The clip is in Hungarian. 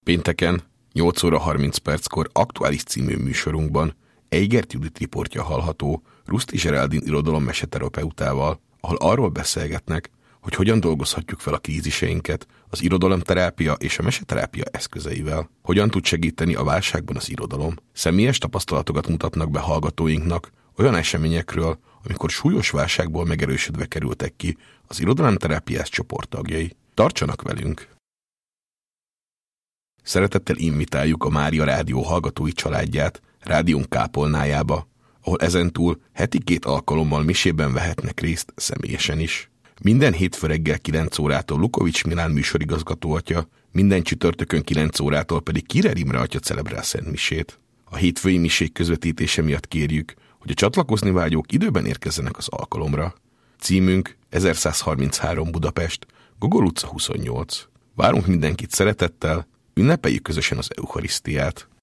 Pénteken 8 óra 30 perckor Aktuális című műsorunkban Eigert Judit riportja hallható Ruszti Zseráldin irodalom-meseterapeutával, ahol arról beszélgetnek, hogy hogyan dolgozhatjuk fel a kríziseinket az irodalomterápia és a meseterápia eszközeivel, hogyan tud segíteni a válságban az irodalom. Személyes tapasztalatokat mutatnak be hallgatóinknak olyan eseményekről, amikor súlyos válságból megerősödve kerültek ki az irodalomterápiás csoporttagjai. Tartsanak velünk! Szeretettel invitáljuk a Mária Rádió hallgatói családját rádiónk kápolnájába, ahol ezentúl heti 2 alkalommal misében vehetnek részt személyesen is. Minden hétfő reggel 9 órától Lukovics Milán műsorigazgató atya, minden csütörtökön 9 órától pedig Kirer Imre atya celebrál szentmisét. A hétfői misék közvetítése miatt kérjük, hogy a csatlakozni vágyók időben érkezzenek az alkalomra. Címünk 1133 Budapest, Gogol utca 28. Várunk mindenkit szeretettel, ünnepeljük közösen az Eucharisztiát.